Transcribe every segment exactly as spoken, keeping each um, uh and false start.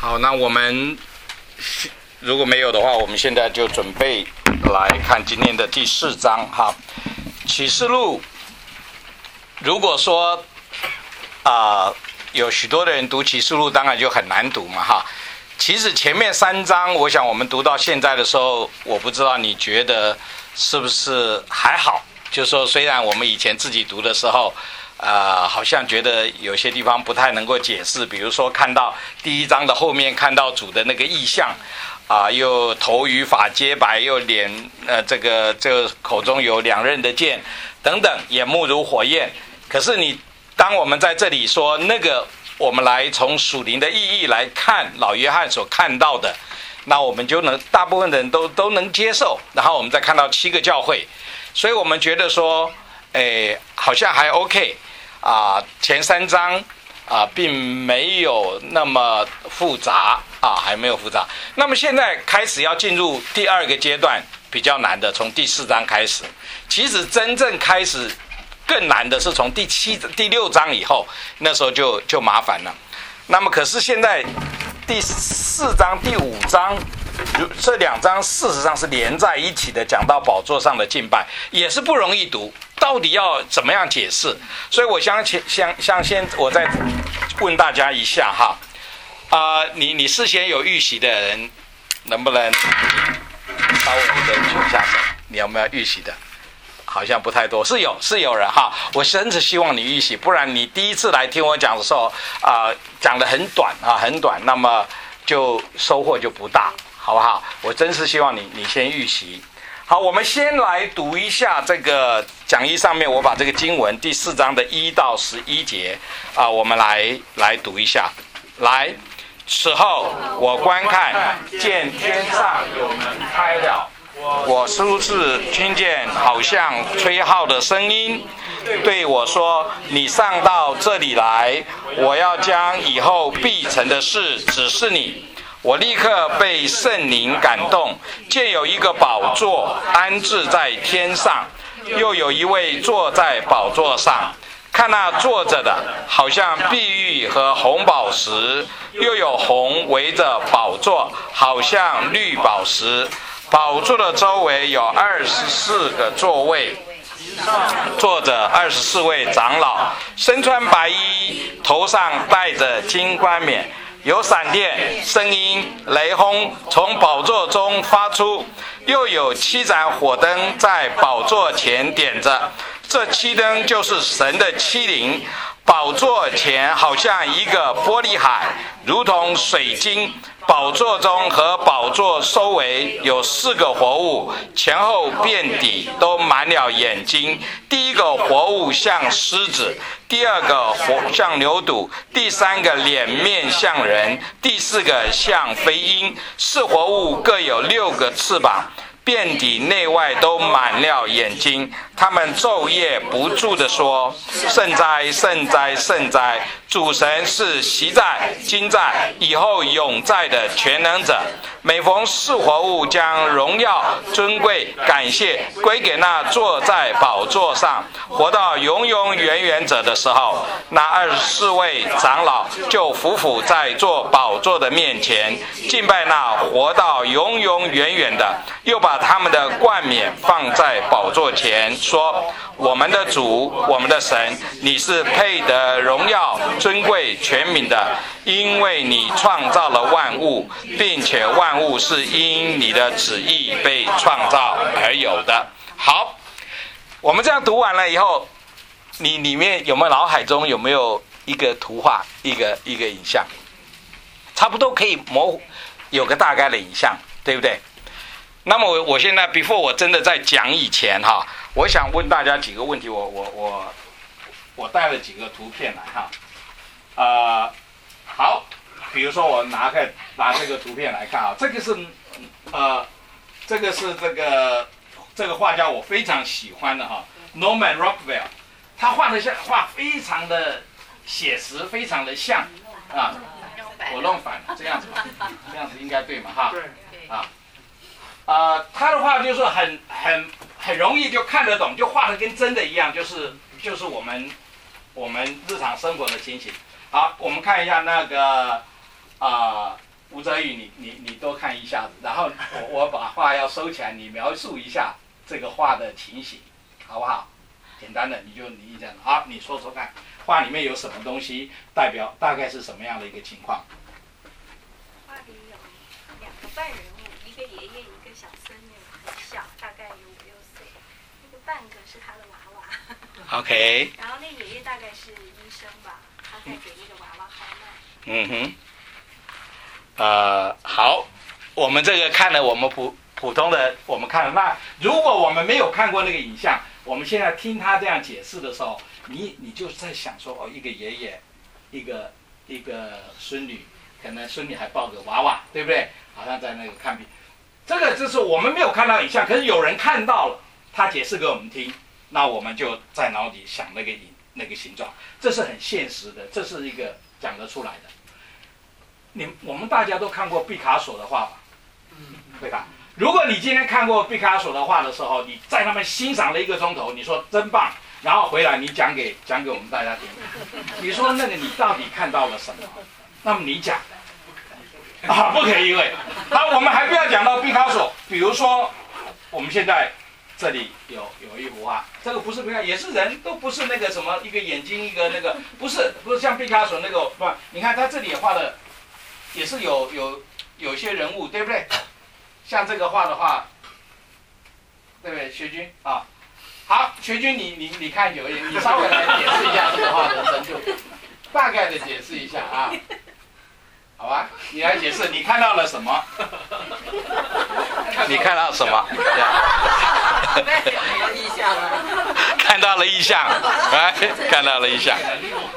好，那我们如果没有的话，我们现在就准备来看今天的第四章哈。启示录，如果说啊、呃、有许多的人读启示录，当然就很难读嘛哈。其实前面三章，我想我们读到现在的时候，我不知道你觉得是不是还好？就是说，虽然我们以前自己读的时候，呃，好像觉得有些地方不太能够解释，比如说看到第一章的后面看到主的那个意象，啊、呃，又头与发皆白，又脸呃这个这个口中有两刃的剑，等等，眼目如火焰。可是你当我们在这里说那个，我们来从属灵的意义来看老约翰所看到的，那我们就能大部分人都都能接受。然后我们再看到七个教会，所以我们觉得说，诶，好像还 OK。啊，前三章啊，并没有那么复杂啊，还没有复杂。那么现在开始要进入第二个阶段，比较难的，从第四章开始。其实真正开始更难的是从第七、第六章以后，那时候就就麻烦了。那么可是现在第四章、第五章这两章事实上是连在一起的，讲到宝座上的敬拜，也是不容易读。到底要怎么样解释？所以我相信，像像先，我再问大家一下哈，啊、呃，你你事先有预习的人，能不能稍微的举一下手？你有没有预习的？好像不太多，是有是有人哈。我真是希望你预习，不然你第一次来听我讲的时候，啊、呃，讲得很短啊，很短，那么就收获就不大，好不好？我真是希望你你先预习。好，我们先来读一下这个讲义上面，我把这个经文第四章的一到十一节啊，我们来来读一下。来，此后我观看，见天上有门开了，我初次听见好像吹号的声音，对我说：“你上到这里来，我要将以后必成的事指示你。”我立刻被圣灵感动，见有一个宝座安置在天上，又有一位坐在宝座上。看那坐着的，好像碧玉和红宝石，又有红围着宝座，好像绿宝石。宝座的周围有二十四个座位，坐着二十四位长老，身穿白衣，头上戴着金冠冕。有闪电、声音、雷轰从宝座中发出，又有七盏火灯在宝座前点着，这七灯就是神的七灵。宝座前好像一个玻璃海，如同水晶。宝座中和宝座周围有四个活物，前后遍底都满了眼睛。第一个活物像狮子，第二个活像牛犊，第三个脸面像人，第四个像飞鹰。四活物各有六个翅膀，遍底内外都满了眼睛。他们昼夜不住地说：圣哉，圣哉，圣哉！主神是昔在、今在、以后永在的全能者。每逢四活物将荣耀、尊贵、感谢归给那坐在宝座上、活到永永远远者的时候，那二十四位长老就匍匐在坐宝座的面前，敬拜那活到永永远远的，又把他们的冠冕放在宝座前，说：我们的主，我们的神，你是配得荣耀、尊贵、全名的，因为你创造了万物，并且万物是因你的旨意被创造而有的。好，我们这样读完了以后，你里面有没有脑海中有没有一个图画，一个一个影像？差不多可以模糊，有个大概的影像，对不对？那么我我现在 before 我真的在讲以前哈，我想问大家几个问题，我我我我带了几个图片来哈，呃，好，比如说我拿个拿这个图片来看啊，这个是呃，这个是这个这个画家我非常喜欢的哈 ，Norman Rockwell， 他画的像画非常的写实，非常的像啊，我弄反了，这样子吧，这样子应该对嘛哈，啊。呃，他的话就是很很很容易就看得懂，就画的跟真的一样，就是就是我们我们日常生活的情形。好，我们看一下那个啊、呃、 吴泽宇，你你你多看一下子，然后我我把画要收起来，你描述一下这个画的情形，好不好？简单的，你就你这样，好，你说说看，画里面有什么东西，代表大概是什么样的一个情况？ 画里有两个半人物，一个爷爷，一个小孙女，很小，大概有五六岁。那个半个是他的娃娃。 OK。 然后那爷爷大概是医生吧，他在给那个娃娃号脉。 嗯哼。呃，好，我们这个看了，我们普普通的我们看了。那如果我们没有看过那个影像，我们现在听他这样解释的时候，你你就在想说，哦，一个爷爷，一个一个孙女，可能孙女还抱个娃娃，对不对？好像在那个看病。这个就是我们没有看到影像，可是有人看到了，他解释给我们听，那我们就在脑里想那个影那个形状，这是很现实的，这是一个讲得出来的。你我们大家都看过毕卡索的画吧？对吧？如果你今天看过毕卡索的画的时候，你在那边欣赏了一个钟头，你说真棒，然后回来你讲给讲给我们大家听，你说那个你到底看到了什么？那么你讲啊，不可以因为好，我们还不要讲到毕卡索，比如说我们现在这里有有一幅画，这个不是毕卡，也是人，都不是那个什么一个眼睛一个那个，不是不是像毕卡索那个不，你看他这里也画的。也是有有有些人物，对不对？像这个画的话，对不对？学军啊，好，学军你你你看久一点，你稍微来解释一下这个画的深度，大概的解释一下啊，好吧？你来解释，你看到了什么？你看到什么？看到了意象，哎，看到了意象。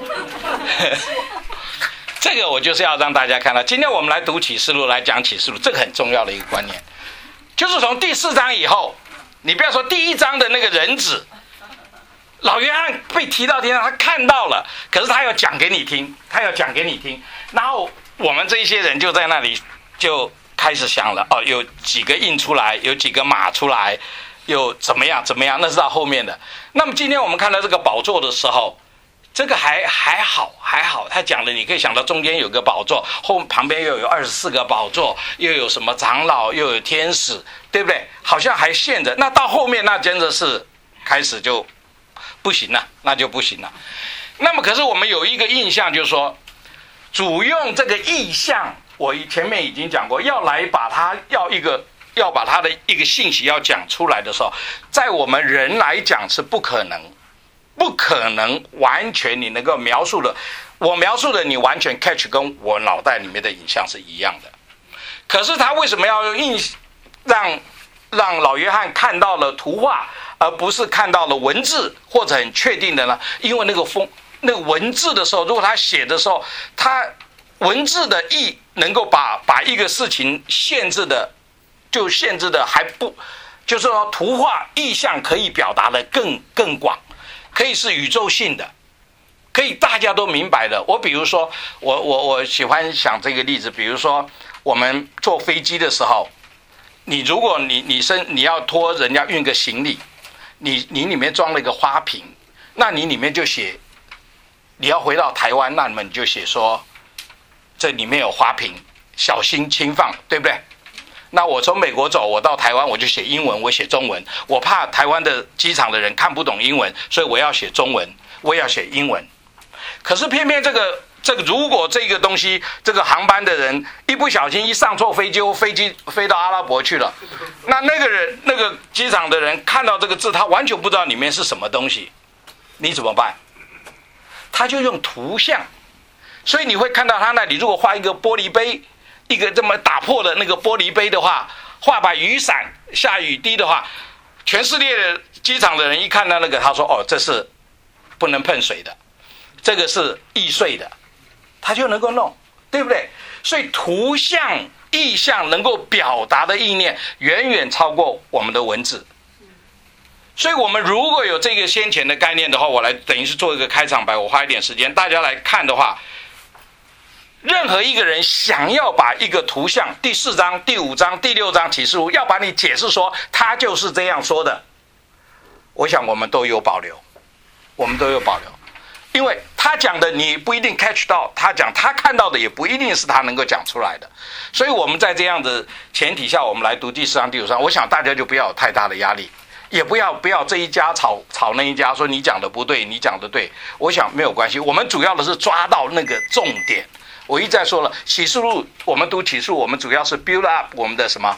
这个我就是要让大家看到，今天我们来读启示录，来讲启示录，这个很重要的一个观念，就是从第四章以后，你不要说第一章的那个人子，老约翰被提到天上，他看到了，可是他要讲给你听，他要讲给你听，然后我们这些人就在那里就开始想了，哦，有几个印出来，有几个马出来，又怎么样怎么样，那是到后面的。那么今天我们看到这个宝座的时候，这个还还好还好，他讲的你可以想到中间有个宝座，后旁边又有二十四个宝座，又有什么长老，又有天使，对不对？好像还现着。那到后面那真的是开始就不行了，那就不行了。那么可是我们有一个印象，就是说主用这个意象，我前面已经讲过，要来把它要一个要把它的一个信息要讲出来的时候，在我们人来讲是不可能。不可能完全你能够描述的，我描述的你完全 catch 跟我脑袋里面的影像是一样的。可是他为什么要用印让让老约翰看到了图画，而不是看到了文字或者很确定的呢？因为那个风那个文字的时候，如果他写的时候，他文字的意能够把把一个事情限制的，就限制的还不，就是说图画意象可以表达的更更广。可以是宇宙性的，可以大家都明白的。我比如说，我我我喜欢想这个例子，比如说我们坐飞机的时候，你如果你你身你要托人家运个行李，你你里面装了一个花瓶，那你里面就写，你要回到台湾，那么你就写说，这里面有花瓶，小心轻放，对不对？那我从美国走，我到台湾，我就写英文，我写中文。我怕台湾的机场的人看不懂英文，所以我要写中文，我也要写英文。可是偏偏这个这个，如果这个东西，这个航班的人一不小心一上错飞机，飞机飞到阿拉伯去了，那那个人那个机场的人看到这个字，他完全不知道里面是什么东西，你怎么办？他就用图像，所以你会看到他那里如果画一个玻璃杯。一个这么打破的那个玻璃杯的话，画把雨伞下雨滴的话，全世界的机场的人一看到那个，他说：“哦，这是不能碰水的，这个是易碎的。”他就能够弄，对不对？所以图像、意象能够表达的意念，远远超过我们的文字。所以我们如果有这个先前的概念的话，我来等于是做一个开场白，我花一点时间，大家来看的话。任何一个人想要把一个图像，第四章、第五章、第六章启示录，要把你解释说他就是这样说的，我想我们都有保留，我们都有保留。 因为他讲的你不一定 catch 到，他讲他看到的也不一定是他能够讲出来的。所以我们在这样的前提下，我们来读第四章第五章，我想大家就不要有太大的压力，也不要不要这一家吵吵那一家，说你讲的不对，你讲的对，我想没有关系。我们主要的是抓到那个重点。我一再说了，启示录我们读启示录，我们主要是 build up 我们的什么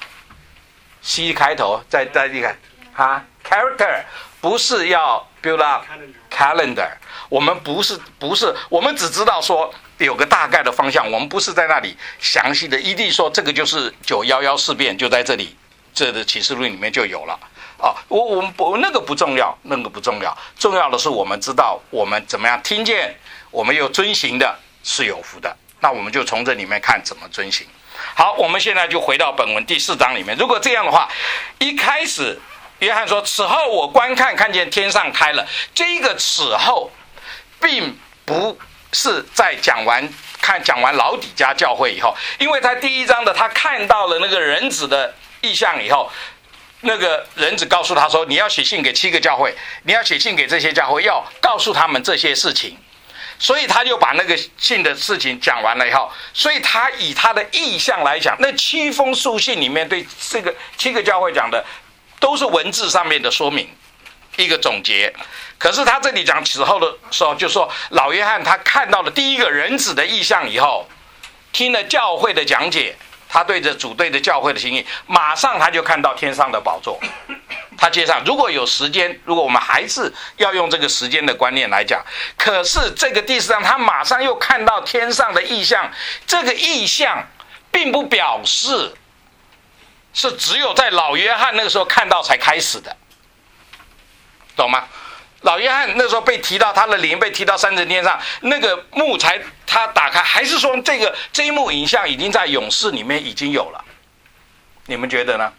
C 开头，再再一个啊 character， 不是要 build up calendar。我们不是不是，我们只知道说有个大概的方向，我们不是在那里详细的一定说这个就是九一一事变就在这里，这的启示录里面就有了啊。我我们不那个不重要，那个不重要，重要的是我们知道我们怎么样听见，我们又遵行的是有福的。那我们就从这里面看怎么遵行。好，我们现在就回到本文第四章里面。如果这样的话，一开始约翰说：“此后我观看，看见天上开了。”这个此后，并不是在讲完看讲完老底嘉教会以后，因为他第一章的他看到了那个人子的意象以后，那个人子告诉他说：“你要写信给七个教会，你要写信给这些教会，要告诉他们这些事情。”所以他就把那个信的事情讲完了以后，所以他以他的意象来讲，那七封书信里面对这个七个教会讲的都是文字上面的说明，一个总结。可是他这里讲此后的时候，就说老约翰他看到了第一个人子的意象以后，听了教会的讲解，他对着主对着教会的心意，马上他就看到天上的宝座。他接上，如果有时间，如果我们还是要用这个时间的观念来讲，可是这个第四章他马上又看到天上的异象，这个异象并不表示是只有在老约翰那个时候看到才开始的，懂吗？老约翰那时候被提到他的灵被提到三层天上，那个幕才他打开，还是说这个这一幕影像已经在勇士里面已经有了？你们觉得呢？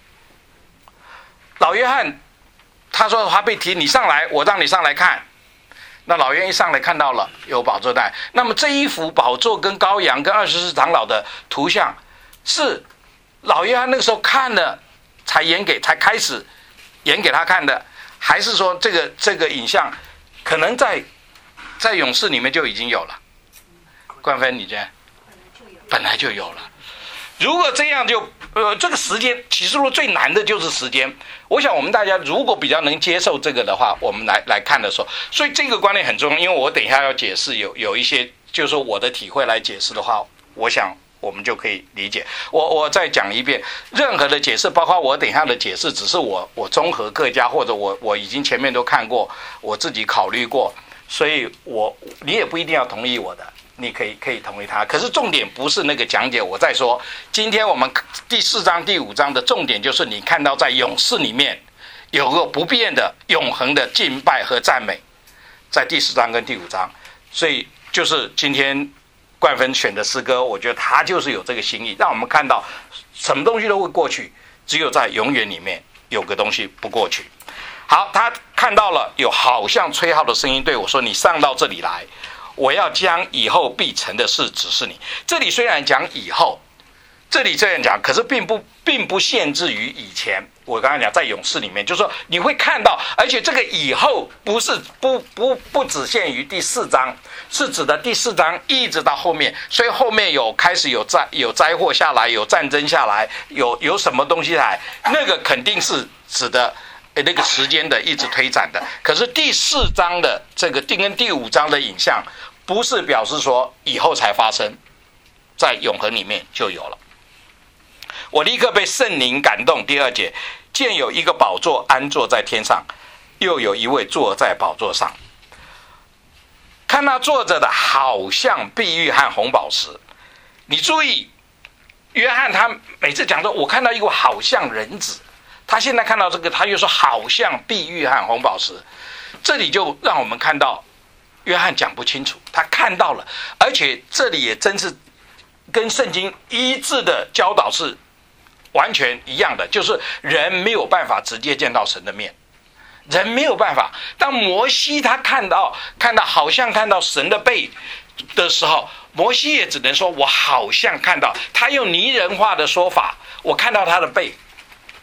老约翰他说他被提，你上来，我让你上来看。那老约翰一上来看到了有宝座带，那么这一幅宝座跟羔羊跟二十四长老的图像，是老约翰那个时候看了才演给才开始演给他看的，还是说这个这个影像可能在在勇士里面就已经有了？冠芬，你觉得？本来就有了。如果这样就呃，这个时间启示录最难的就是时间。我想我们大家如果比较能接受这个的话，我们来来看的时候，所以这个观念很重要。因为我等一下要解释有有一些，就是说我的体会来解释的话，我想我们就可以理解。我我再讲一遍，任何的解释，包括我等一下的解释，只是我我综合各家，或者我我已经前面都看过，我自己考虑过，所以我你也不一定要同意我的。你可以可以同意他，可是重点不是那个讲解。我再说，今天我们第四章第五章的重点就是你看到在勇士里面有个不变的永恒的敬拜和赞美，在第四章跟第五章。所以就是今天冠芬选的诗歌，我觉得他就是有这个心意，让我们看到什么东西都会过去，只有在永远里面有个东西不过去。好，他看到了有好像吹号的声音对我说：“你上到这里来。”我要将以后必成的事指示你。这里虽然讲以后，这里这样讲，可是并不并不限制于以前。我刚才讲在勇士里面，就是说你会看到，而且这个以后不是不不不只限于第四章，是指的第四章一直到后面。所以后面有开始有灾有灾祸下来，有战争下来，有有什么东西来，那个肯定是指的。那个时间的一直推展的，可是第四章的这个跟第五章的影像，不是表示说以后才发生，在永恒里面就有了。我立刻被圣灵感动。第二节，见有一个宝座安坐在天上，又有一位坐在宝座上，看他坐着的好像碧玉和红宝石。你注意，约翰他每次讲说，我看到一个好像人子。他现在看到这个，他又说好像碧玉和红宝石，这里就让我们看到约翰讲不清楚，他看到了，而且这里也真是跟圣经一致的教导是完全一样的，就是人没有办法直接见到神的面，人没有办法。当摩西他看到看到好像看到神的背的时候，摩西也只能说我好像看到，他用拟人化的说法，我看到他的背。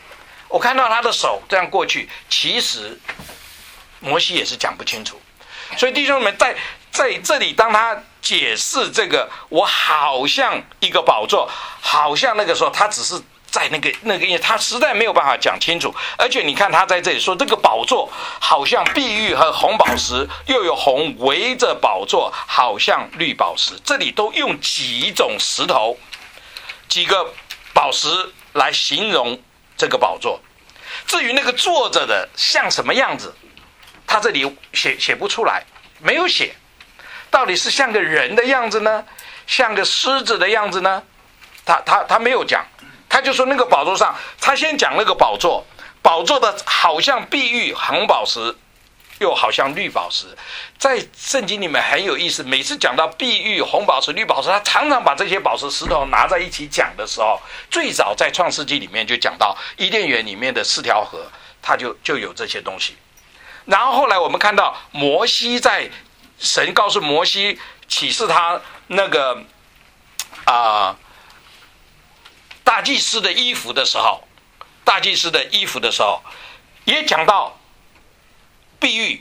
我看到他的手这样过去，其实摩西也是讲不清楚。 所以弟兄们在在这里，当他解释这个，我好像一个宝座，好像那个时候他只是在那个那个，因为他实在没有办法讲清楚。而且你看他在这里说，这个宝座好像碧玉和红宝石，又有红围着宝座，好像绿宝石。这里都用几种石头、几个宝石来形容这个宝座。至于那个坐着的像什么样子，他这里写写不出来，没有写。到底是像个人的样子呢，像个狮子的样子呢？他他他没有讲，他就说那个宝座上，他先讲那个宝座，宝座的好像碧玉红宝石，又好像绿宝石。在圣经里面很有意思，每次讲到碧玉红宝石绿宝石，他常常把这些宝石石头拿在一起讲的时候，最早在创世纪里面就讲到伊甸园里面的四条河，它就就有这些东西。然后后来我们看到摩西在神告诉摩西启示他那个啊、呃、大祭司的衣服的时候，大祭司的衣服的时候，也讲到碧玉、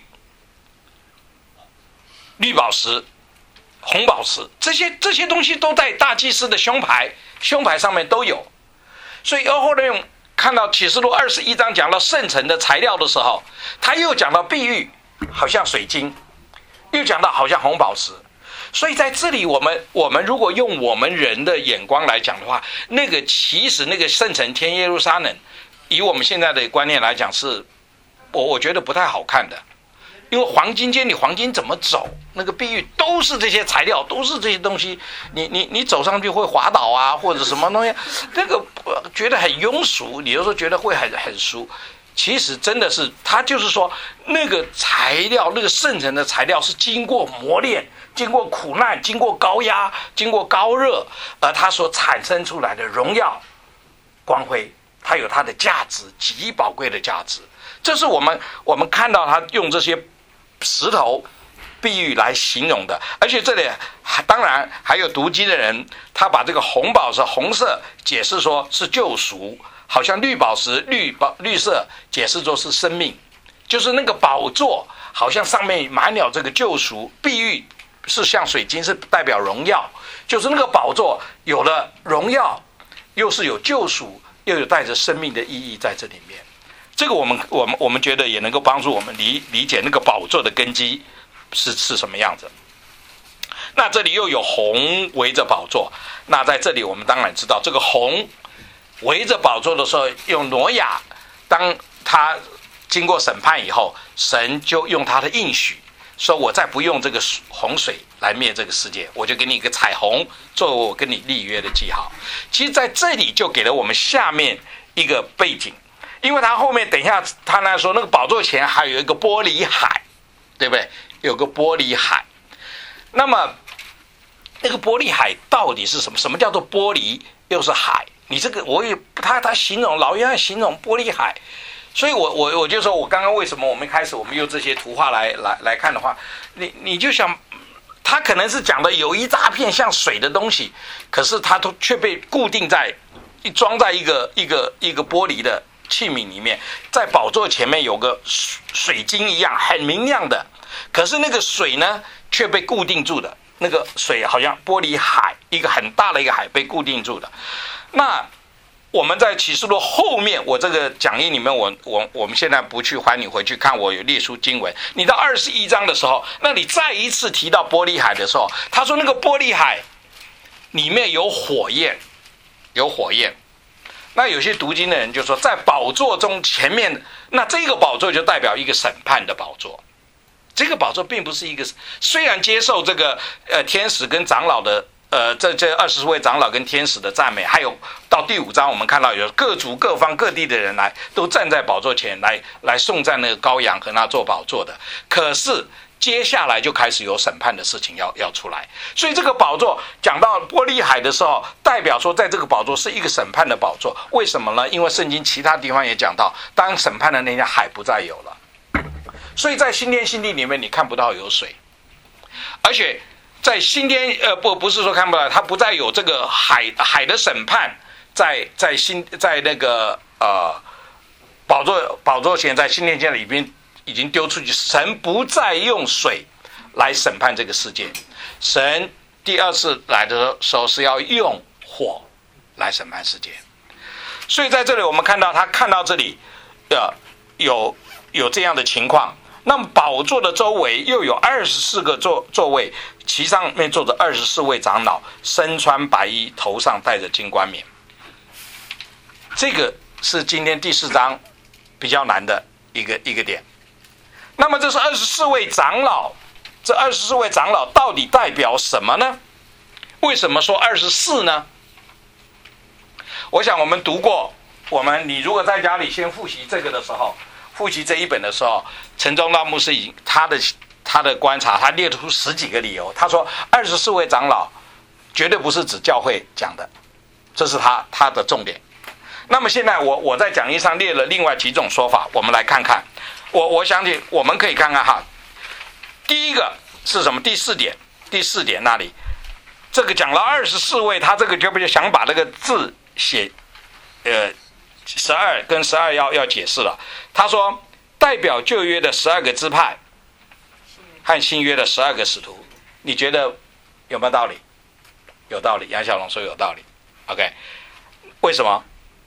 绿宝石、红宝石，这些这些东西都在大祭司的胸牌胸牌上面都有。所以后来看到启示录二十一章讲到圣城的材料的时候，他又讲到碧玉好像水晶，又讲到好像红宝石。所以在这里我们我们如果用我们人的眼光来讲的话，那个其实那个圣城天耶路撒冷，以我们现在的观念来讲，是我我觉得不太好看的。因为黄金街你黄金怎么走，那个碧玉都是这些材料，都是这些东西，你你你走上去会滑倒啊，或者什么东西，那个觉得很庸俗，你有时候觉得会很很俗。其实真的是，它就是说那个材料，那个圣城的材料是经过磨练、经过苦难、经过高压、经过高热，而它所产生出来的荣耀、光辉，它有它的价值，极宝贵的价值。这是我们我们看到他用这些石头、碧玉来形容的。而且这里当然还有读经的人，他把这个红宝石红色解释说是救赎，好像绿宝石绿宝绿色解释说是生命，就是那个宝座好像上面满了这个救赎，碧玉是像水晶，是代表荣耀，就是那个宝座有了荣耀，又是有救赎，又有带着生命的意义在这里面。这个我们我们我们觉得也能够帮助我们理理解那个宝座的根基是是什么样子。那这里又有红围着宝座，那在这里我们当然知道，这个红围着宝座的时候，用挪亚，当他经过审判以后，神就用他的应许说，我再不用这个洪水来灭这个世界，我就给你一个彩虹作为我跟你立约的记号。其实在这里就给了我们下面一个背景，因为他后面等一下他那说那个宝座前还有一个玻璃海，对不对？有个玻璃海。那么那个玻璃海到底是什么？什么叫做玻璃又是海？你这个我也他他形容老约翰形容玻璃海，所以我我我就说我刚刚为什么我们开始我们用这些图画来来来看的话，你你就想他可能是讲的有一大片像水的东西，可是它都却被固定在装在一个一个一个玻璃的器皿里面，在宝座前面有个水晶一样很明亮的，可是那个水呢却被固定住的，那个水好像玻璃海，一个很大的一个海被固定住的。那我们在启示录后面，我这个讲义里面我我我们现在不去还你回去看，我有列出经文，你到二十一章的时候，那你再一次提到玻璃海的时候，他说那个玻璃海里面有火焰，有火焰。那有些读经的人就说，在宝座中前面，那这个宝座就代表一个审判的宝座。这个宝座并不是一个，虽然接受这个呃天使跟长老的呃这这二十位长老跟天使的赞美，还有到第五章我们看到有各族各方各地的人来都站在宝座前来来颂赞那个羔羊和那座宝座的。可是接下来就开始有审判的事情要要出来，所以这个宝座讲到玻璃海的时候，代表说在这个宝座是一个审判的宝座。为什么呢？因为圣经其他地方也讲到，当审判的那天海不再有了，所以在新天新地里面你看不到有水，而且在新天呃不不是说看不到，它不再有这个海海的审判，在在新在那个呃宝座宝座前，在新天界里边已经丢出去，神不再用水来审判这个世界。神第二次来的时候是要用火来审判世界。所以在这里我们看到他看到这里呃有有这样的情况，那么宝座的周围又有二十四个座座位，其上面坐着二十四位长老，身穿白衣，头上戴着金冠冕。这个是今天第四章比较难的一个一个点。那么这是二十四位长老，这二十四位长老到底代表什么呢？为什么说二十四呢？我想我们读过，我们你如果在家里先复习这个的时候，复习这一本的时候，陈忠道牧师已经他的他的观察，他列出十几个理由。他说二十四位长老绝对不是指教会讲的，这是他他的重点。那么现在我我在讲义上列了另外几种说法，我们来看看。我我相信我们可以看看哈。第一个是什么？第四点，第四点那里，这个讲了二十四位，他这个就不就想把这个字写，呃，十二跟十二要要解释了。他说代表旧约的十二个支派和新约的十二个使徒，你觉得有没有道理？有道理，杨小龙说有道理。OK， 为什么？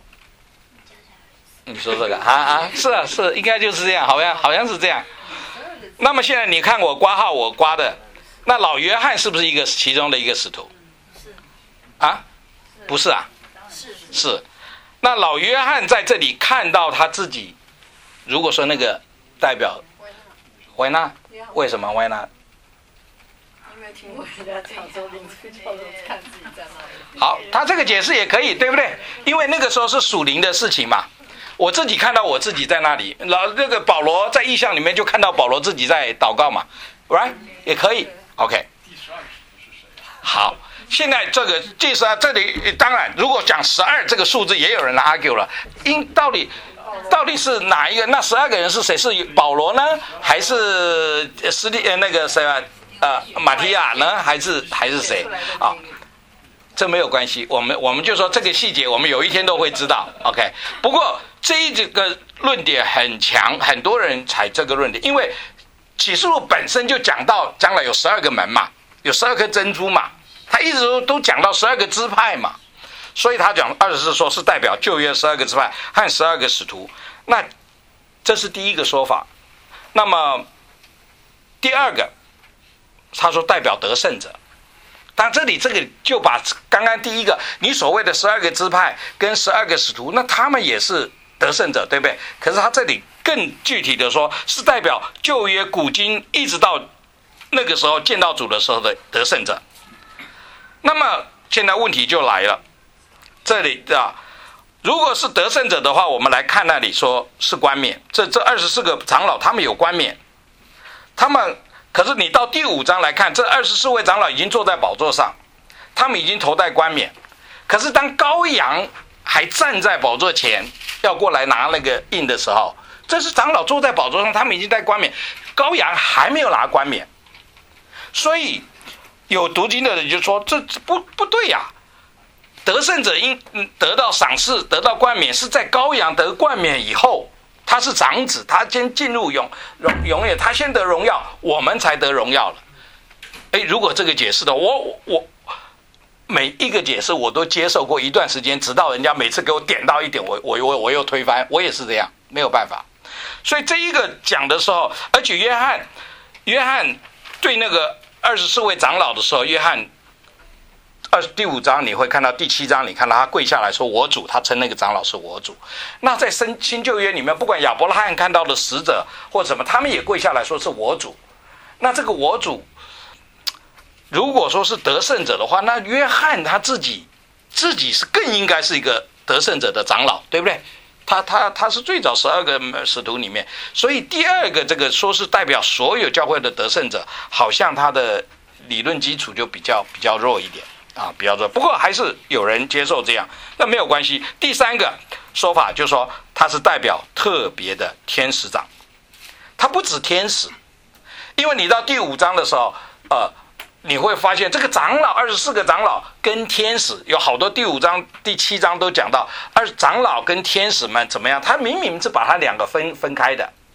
你说这个啊啊，是啊是，应该就是这样，好像好像是这样。那么现在你看我刮号我刮的，那老约翰是不是一个其中的一个使徒？是啊，不是啊，是是。那老约翰在这里看到他自己，如果说那个代表维纳，为什么维纳？ 因为听过人家讲说，领出教都看自己在那里。 好，他这个解释也可以，对不对？因为那个时候是属灵的事情嘛。我自己看到我自己在那里，老那个保罗在异象里面就看到保罗自己在祷告嘛 ，right 也可以 ，OK。好，现在这个第十二这里当然，如果讲十二这个数字，也有人来 argue 了，因到底到底是哪一个？那十二个人是谁？是保罗呢，还是斯蒂呃那个谁啊？呃，马提亚呢？还是还是谁啊？这没有关系，我们我们就说这个细节，我们有一天都会知道 ，OK。不过这一个论点很强，很多人采这个论点，因为启示录本身就讲到将来有十二个门嘛，有十二颗珍珠嘛，他一直都都讲到十二个支派嘛，所以他讲二十四说是代表旧约十二个支派和十二个使徒，那这是第一个说法。那么第二个，他说代表得胜者。但这里这个就把刚刚第一个你所谓的十二个支派跟十二个使徒，那他们也是得胜者，对不对？可是他这里更具体的说，是代表旧约古今一直到那个时候见到主的时候的得胜者。那么现在问题就来了，这里啊，如果是得胜者的话，我们来看那里说是冠冕，这这二十四个长老他们有冠冕，他们。可是你到第五章来看，这二十四位长老已经坐在宝座上，他们已经头戴冠冕。可是当羔羊还站在宝座前，要过来拿那个印的时候，这是长老坐在宝座上，他们已经戴冠冕，羔羊还没有拿冠冕。所以有读经的人就说：“这不不对呀、啊！得胜者应得到赏赐，得到冠冕，是在羔羊得冠冕以后。”他是长子，他先进入永荣永远，他先得荣耀，我们才得荣耀了。哎，如果这个解释的，我我每一个解释我都接受过一段时间，直到人家每次给我点到一点，我我我我又推翻，我也是这样，没有办法。所以这一个讲的时候，而且约翰约翰对那个二十四位长老的时候，约翰。二第五章你会看到，第七章你看到他跪下来说我主，他称那个长老是我主。那在新新旧约里面，不管亚伯拉罕看到的使者或什么，他们也跪下来说是我主。那这个我主，如果说是得胜者的话，那约翰他自己自己是更应该是一个得胜者的长老，对不对？他他他是最早十二个使徒里面，所以第二个这个说是代表所有教会的得胜者，好像他的理论基础就比较比较弱一点。啊，比较多，不过还是有人接受这样，那没有关系。第三个说法就是说，它是代表特别的天使长，它不止天使，因为你到第五章的时候，呃，你会发现这个长老二十四个长老跟天使有好多，第五章、第七章都讲到，而长老跟天使们怎么样？他明明是把它两个分分开的，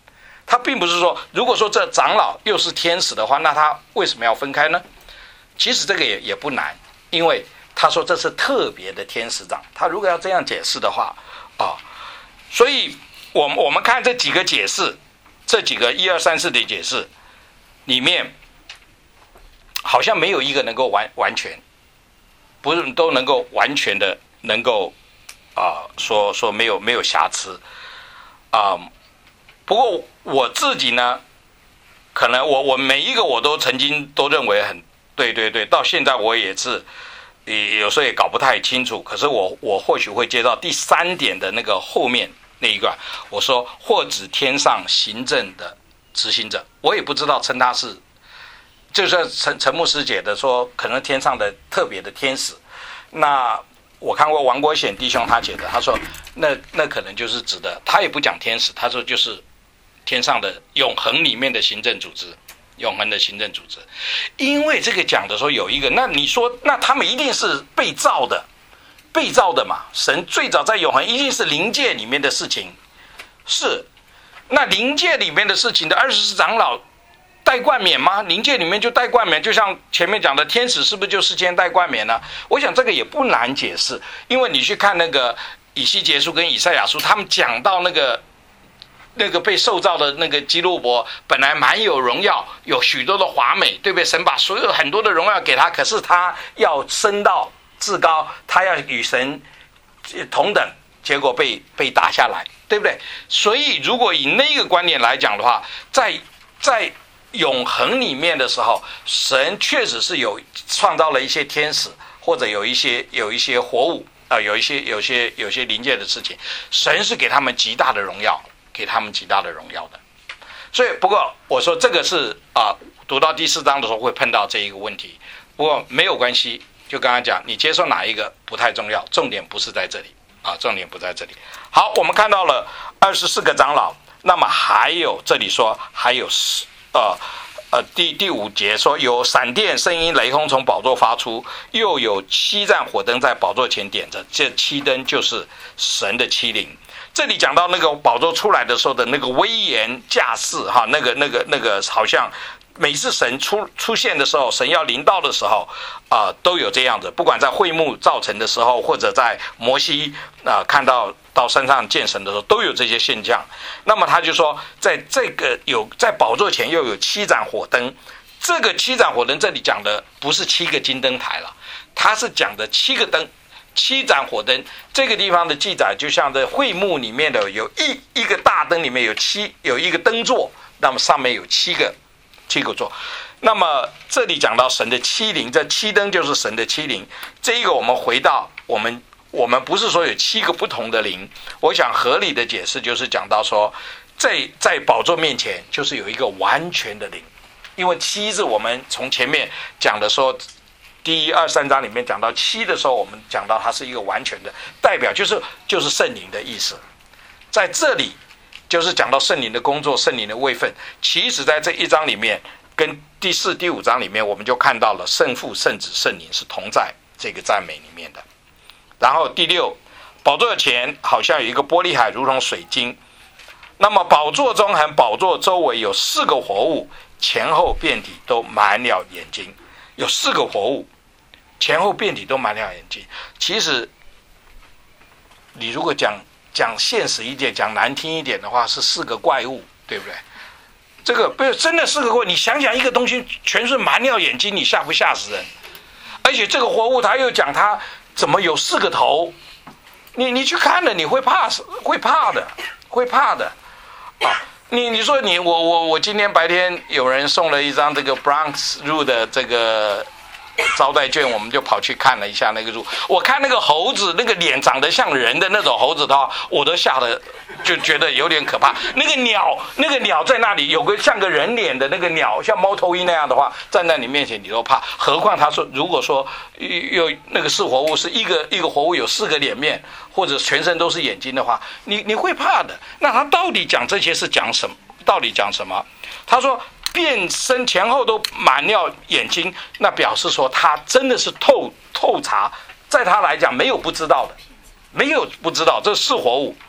他并不是说，如果说这长老又是天使的话，那他为什么要分开呢？其实这个也也不难，因为他说这是特别的天使长。他如果要这样解释的话，啊，所以我们我们看这几个解释，这几个一二三四的解释里面，好像没有一个能够完完全，不是都能够完全的能够啊、呃、说说没有没有瑕疵啊、呃。不过我自己呢，可能我我每一个我都曾经都认为很对对对，到现在我也是也有时候也搞不太清楚。可是我我或许会接到第三点的那个后面那一段，我说或指天上行政的执行者，我也不知道称他是，就是陈陈牧师解的说可能天上的特别的天使。那我看过王国显弟兄他解的，他说那那可能就是指的，他也不讲天使，他说就是天上的永恒里面的行政组织，永恒的行政组织。因为这个讲的时候有一个，那你说那他们一定是被造的，被造的嘛，神最早在永恒一定是灵界里面的事情，是那灵界里面的事情的二十四长老带冠冕吗？灵界里面就带冠冕，就像前面讲的天使是不是就事先带冠冕呢？我想这个也不难解释，因为你去看那个以西结书跟以赛亚书，他们讲到那个那个被受造的那个基路伯本来蛮有荣耀，有许多的华美，对不对？神把所有很多的荣耀给他，可是他要升到至高，他要与神同等，结果被被打下来，对不对？所以如果以那个观点来讲的话，在在永恒里面的时候，神确实是有创造了一些天使，或者有一些有一些活物啊、呃，有一些有些有些灵界的事情，神是给他们极大的荣耀，给他们极大的荣耀的。所以，不过我说这个是啊、呃，读到第四章的时候会碰到这一个问题，不过没有关系，就刚刚讲，你接受哪一个不太重要，重点不是在这里啊，重点不在这里。好，我们看到了二十四个长老，那么还有这里说还有十。呃呃，第第五节说有闪电、声音、雷轰从宝座发出，又有七盏火灯在宝座前点着，这七灯就是神的七灵。这里讲到那个宝座出来的时候的那个威严架势，哈，那个那个那个好像每次神出出现的时候，神要临到的时候，啊、呃，都有这样子。不管在会幕造成的时候，或者在摩西啊、呃、看到到山上见神的时候，都有这些现象。那么他就说，在这个有在宝座前又有七盏火灯，这个七盏火灯这里讲的不是七个金灯台了，它是讲的七个灯，七盏火灯。这个地方的记载就像在会幕里面的有一一个大灯里面有七有一个灯座，那么上面有七个。七个座，那么这里讲到神的七灵，这七灯就是神的七灵。这一个我们回到我们，我们不是说有七个不同的灵，我想合理的解释就是讲到说，在在宝座面前就是有一个完全的灵，因为七字我们从前面讲的说，第一二三章里面讲到七的时候，我们讲到它是一个完全的代表，就是就是圣灵的意思，在这里。就是讲到圣灵的工作，圣灵的位分。其实在这一章里面，跟第四、第五章里面，我们就看到了圣父、圣子、圣灵是同在这个赞美里面的。然后第六，宝座前好像有一个玻璃海，如同水晶。那么宝座中和宝座周围有四个活物，前后遍体都满了眼睛。有四个活物，前后遍体都满了眼睛。其实，你如果讲。讲现实一点，讲难听一点的话，是四个怪物，对不对？这个不是真的四个怪物。你想想，一个东西全是满了眼睛，你吓不吓死人？而且这个活物，他又讲他怎么有四个头？你你去看了，你会怕，会怕的，会怕的啊！你你说你我我我今天白天有人送了一张这个 Bronx Zoo 的这个。招待券，我们就跑去看了一下那个猪。我看那个猴子，那个脸长得像人的那种猴子的话，我都吓得就觉得有点可怕。那个鸟，那个鸟在那里有个像个人脸的那个鸟，像猫头鹰那样的话，站在你面前你都怕。何况他说，如果说有那个是活物，是一个一个活物有四个脸面，或者全身都是眼睛的话，你你会怕的。那他到底讲这些是讲什么？到底讲什么？他说。变身前后都满了眼睛，那表示说他真的是透透察，在他来讲没有不知道的，没有不知道，这是活物。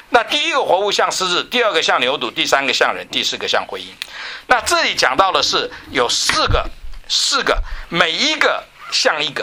那第一个活物像狮子，第二个像牛犊，第三个像人，第四个像回音。那这里讲到的是有四个，四个，每一个像一个。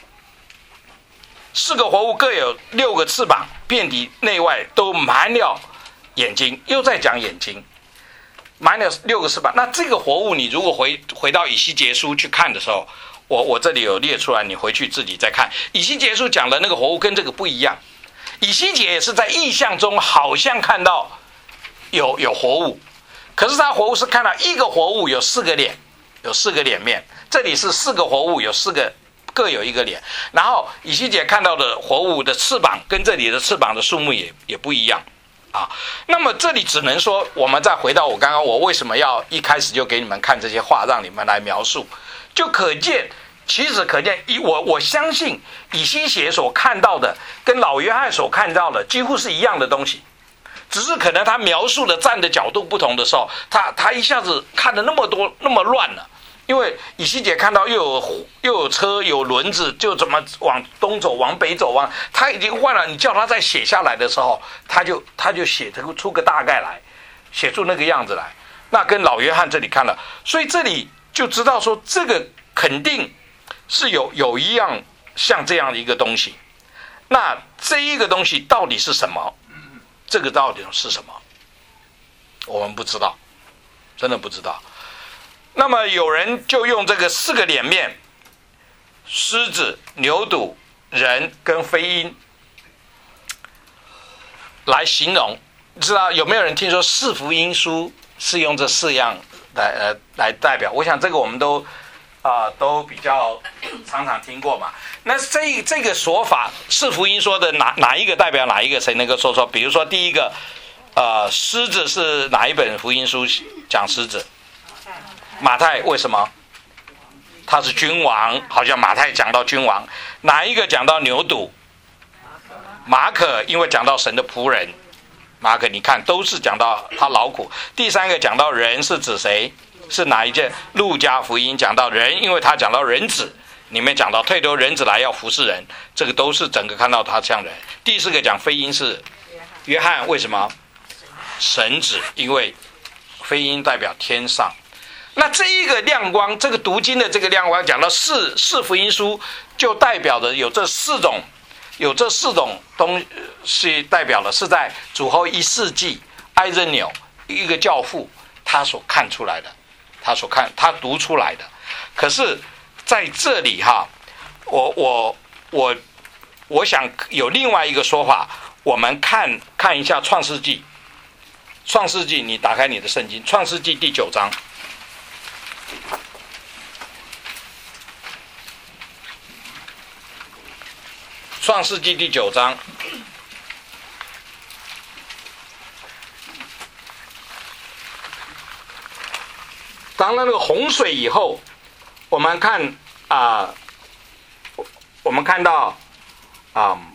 四个活物各有六个翅膀，遍体内外都满了眼睛，又在讲眼睛，满了六个翅膀。那这个活物，你如果回回到以西结书去看的时候，我我这里有列出来，你回去自己再看。以西结书讲的那个活物跟这个不一样。以西结也是在意象中好像看到有有活物，可是他活物是看到一个活物有四个脸，有四个脸面。这里是四个活物有四个。各有一个脸，然后以西结看到的活物的翅膀跟这里的翅膀的数目也也不一样啊。那么这里只能说，我们再回到我刚刚我为什么要一开始就给你们看这些话，让你们来描述，就可见，其实可见，我我相信以西结所看到的跟老约翰所看到的几乎是一样的东西，只是可能他描述的站的角度不同的时候，他他一下子看的那么多那么乱了。因为以西结看到又有又有车有轮子，就怎么往东走往北走往，他已经换了。你叫他再写下来的时候，他就他就写出个大概来，写出那个样子来。那跟老约翰这里看了，所以这里就知道说这个肯定是有有一样像这样的一个东西。那这一个东西到底是什么？这个到底是什么？我们不知道，真的不知道。那么有人就用这个四个脸面，狮子、牛犊、人跟飞鹰来形容。知道有没有人听说四福音书是用这四样来呃来代表？我想这个我们都啊、呃、都比较常常听过嘛。那这这个说法，四福音说的哪哪一个代表哪一个？谁能够说说？比如说第一个，呃，狮子是哪一本福音书讲狮子？马太。为什么？他是君王，好像马太讲到君王。哪一个讲到牛犊？马可，因为讲到神的仆人。马可你看都是讲到他劳苦。第三个讲到人是指谁？是哪一件？路加福音讲到人，因为他讲到人子，里面讲到退头人子来要服侍人，这个都是整个看到他像人。第四个讲飞鹰是约翰，为什么？神子，因为飞鹰代表天上。那这一个亮光，这个读经的这个亮光，讲到四四福音书，就代表着有这四种，有这四种东西，代表的是在主后一世纪，埃任纽一个教父他所看出来的，他所看他读出来的。可是在这里哈，我我我我想有另外一个说法，我们看看一下创世纪，创世纪，你打开你的圣经，创世纪第九章。创世纪第九章，当然那个洪水以后，我们看啊、呃，我们看到啊、呃，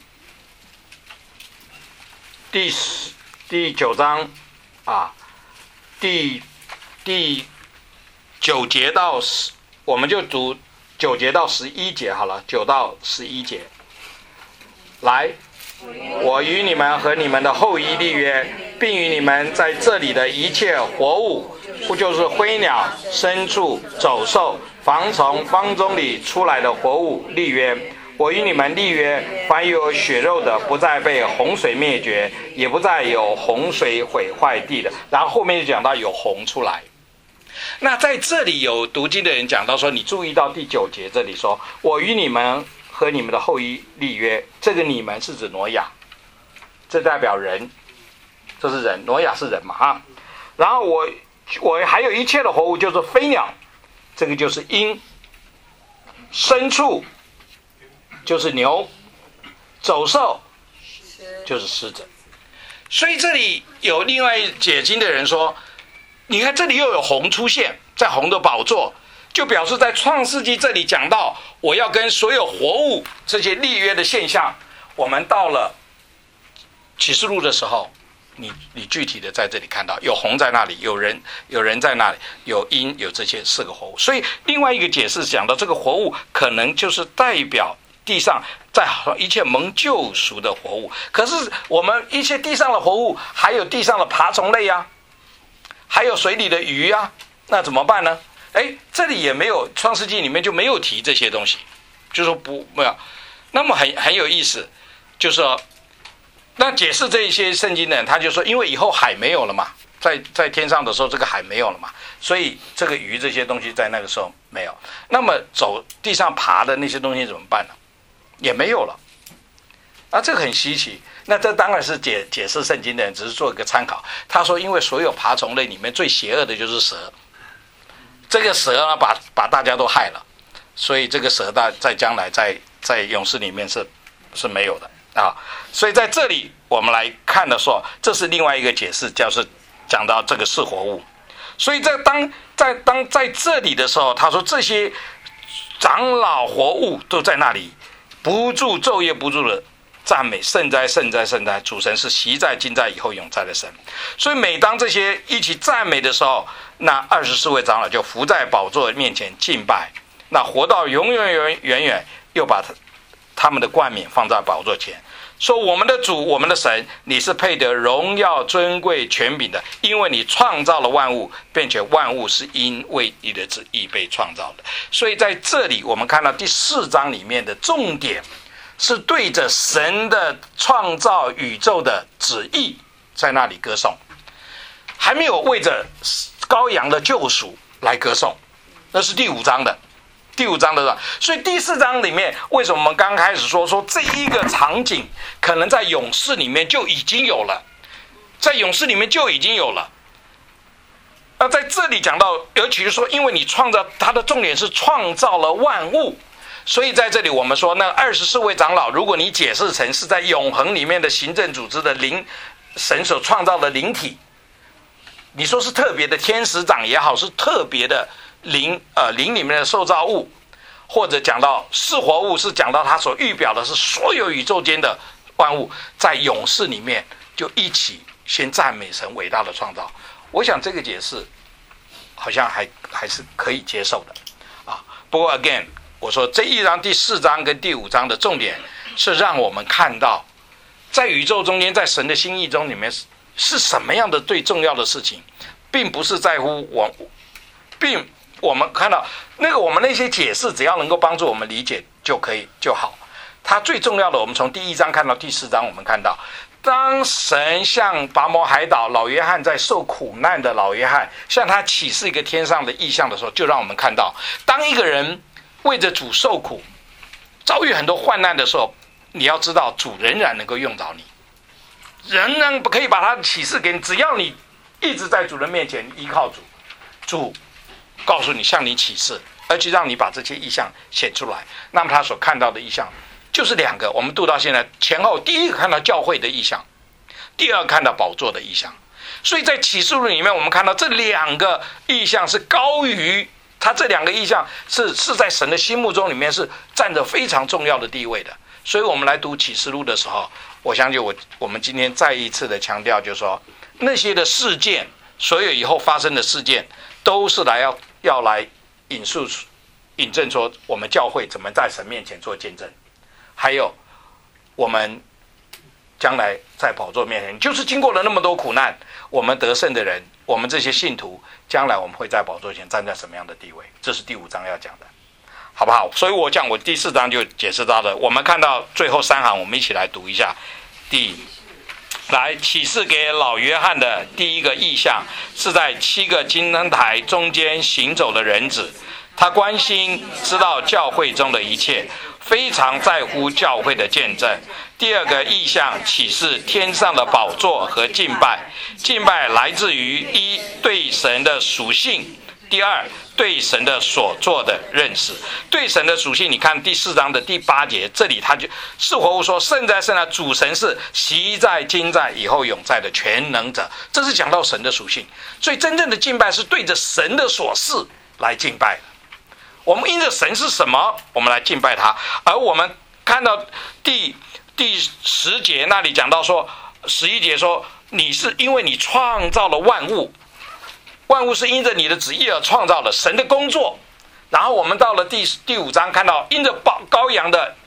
第十第九章啊，第第九节到十，我们就读九节到十一节好了，九到十一节。来，我与你们和你们的后裔立约，并与你们在这里的一切活物，不就是飞鸟、牲畜、走兽、蝗虫、方中里出来的活物立约。我与你们立约，凡有血肉的，不再被洪水灭绝，也不再有洪水毁坏地的。然后后面就讲到有洪出来。那在这里有读经的人讲到说，你注意到第九节这里说，我与你们和你们的后裔立约，这个你们是指挪亚，这代表人，这是人，挪亚是人嘛啊。然后我我还有一切的活物，就是飞鸟，这个就是鹰，牲畜就是牛，走兽就是狮子。所以这里有另外解经的人说，你看这里又有红出现在红的宝座，就表示在创世纪这里讲到我要跟所有活物这些立约的现象，我们到了启示录的时候，你你具体的在这里看到有红在那里，有人有人在那里，有鹰，有这些四个活物。所以另外一个解释讲到这个活物可能就是代表地上在一切蒙救赎的活物。可是我们一切地上的活物，还有地上的爬虫类啊，还有水里的鱼啊，那怎么办呢？哎，这里也没有，创世纪里面就没有提这些东西，就说不没有。那么很很有意思，就是说，那解释这一些圣经的人，他就说，因为以后海没有了嘛，在在天上的时候，这个海没有了嘛，所以这个鱼这些东西在那个时候没有。那么走地上爬的那些东西怎么办呢？也没有了。啊，这个很稀奇。那这当然是解解释圣经的人只是做一个参考。他说，因为所有爬虫类里面最邪恶的就是蛇，这个蛇呢把把大家都害了，所以这个蛇大在将来在在勇士里面是是没有的啊。所以在这里我们来看的时候，这是另外一个解释，就是讲到这个是活物。所以在当在当在这里的时候，他说这些长老活物都在那里不住昼夜不住的赞美圣哉圣哉圣哉，主神是昔在今在以后永在的神。所以每当这些一起赞美的时候，那二十四位长老就伏在宝座面前敬拜，那活到永远远远远，又把他们的冠冕放在宝座前，说我们的主我们的神，你是配得荣耀尊贵权柄的，因为你创造了万物，并且万物是因为你的旨意被创造的。所以在这里我们看到第四章里面的重点是对着神的创造宇宙的旨意在那里歌颂，还没有为着羔羊的救赎来歌颂，那是第五章的第五章的。所以第四章里面为什么我们刚开始说说这一个场景可能在勇士里面就已经有了，在勇士里面就已经有了。那在这里讲到，尤其是说因为你创造，它的重点是创造了万物，所以在这里我们说那二十四位长老，如果你解释成是在永恒里面的行政组织的灵，神所创造的灵体，你说是特别的天使长也好，是特别的灵呃灵里面的受造物，或者讲到是活物，是讲到它所预表的是所有宇宙间的万物，在勇士里面就一起先赞美神伟大的创造。我想这个解释好像还还是可以接受的啊。不过 again 我说这一章第四章跟第五章的重点是让我们看到在宇宙中间，在神的心意中里面是什么样的最重要的事情，并不是在乎我，并我们看到那个我们那些解释只要能够帮助我们理解就可以就好。它最重要的，我们从第一章看到第四章，我们看到当神向拔摩海岛老约翰在受苦难的老约翰向他启示一个天上的意象的时候，就让我们看到当一个人为着主受苦遭遇很多患难的时候，你要知道主仍然能够用到你，仍然可以把他的启示给你，只要你一直在主人面前依靠主，主告诉你向你启示，而且让你把这些意象显出来。那么他所看到的意象就是两个，我们读到现在前后，第一个看到教会的意象，第二个看到宝座的意象。所以在启示录里面我们看到这两个意象是高于他，这两个意象是是在神的心目中里面是占着非常重要的地位的。所以我们来读启示录的时候，我相信我我们今天再一次的强调，就是说那些的事件，所有以后发生的事件，都是来要要来引述引证说我们教会怎么在神面前做见证，还有我们将来在宝座面前，就是经过了那么多苦难，我们得胜的人，我们这些信徒，将来我们会在宝座前站在什么样的地位，这是第五章要讲的，好不好？所以我讲我第四章就解释到了。我们看到最后三行，我们一起来读一下。第来启示给老约翰的第一个意象，是在七个金灯台中间行走的人子，他关心知道教会中的一切，非常在乎教会的见证。第二个意象启示天上的宝座和敬拜，敬拜来自于一对神的属性，第二对神的所做的认识。对神的属性，你看第四章的第八节，这里他就是活物说圣哉圣哉，主神是昔在今在以后永在的全能者，这是讲到神的属性。所以真正的敬拜是对着神的所事来敬拜的，我们因着神是什么，我们来敬拜他。而我们看到第第十节那里讲到说，十一节说你是因为你创造了万物，万物是因着你的旨意而创造的，神的工作。然后我们到了第第五章看到因着羔羊的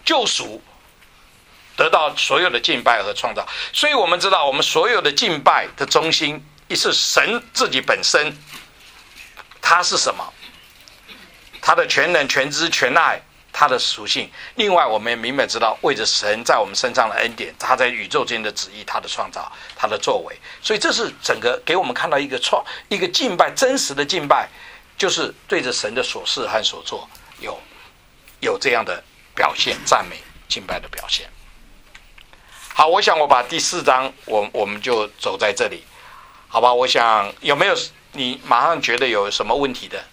救赎，得到所有的敬拜和创造。所以我们知道，我们所有的敬拜的中心是神自己本身，他是什么？他的全能、全知、全爱，他的属性。另外，我们也明白知道，为着神在我们身上的恩典，他在宇宙间的旨意，他的创造，他的作为。所以这是整个给我们看到一个创一个敬拜，真实的敬拜，就是对着神的所事和所做有有这样的表现，赞美敬拜的表现。好，我想我把第四章，我我们就走在这里，好吧？我想有没有你马上觉得有什么问题的？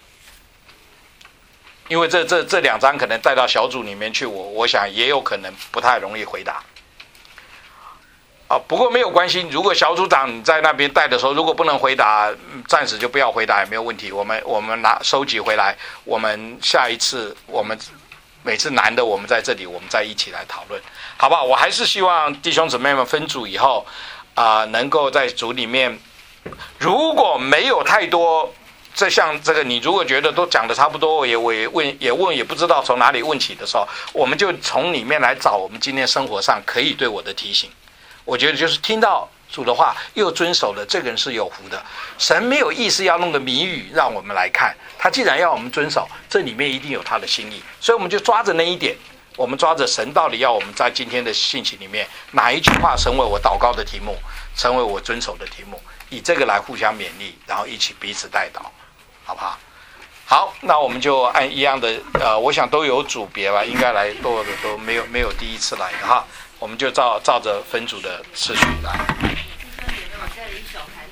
因为这这这两章可能带到小组里面去，我我想也有可能不太容易回答。啊，不过没有关系，如果小组长你在那边带的时候，如果不能回答，暂时就不要回答，也没有问题。我们我们拿收集回来，我们下一次我们每次难的，我们在这里，我们再一起来讨论，好不好？我还是希望弟兄姊妹们分组以后，啊、呃，能够在组里面，如果没有太多。这像这个，你如果觉得都讲的差不多，也我也问也问也不知道从哪里问起的时候，我们就从里面来找我们今天生活上可以对我的提醒。我觉得就是听到主的话又遵守了，这个人是有福的。神没有意思要弄个谜语让我们来看，他既然要我们遵守，这里面一定有他的心意，所以我们就抓着那一点，我们抓着神到底要我们在今天的信息里面哪一句话成为我祷告的题目，成为我遵守的题目，以这个来互相勉励，然后一起彼此代祷。好不好？好，那我们就按一样的，呃，我想都有组别吧，应该来多的都没有没有第一次来的哈，我们就照照着分组的次序来。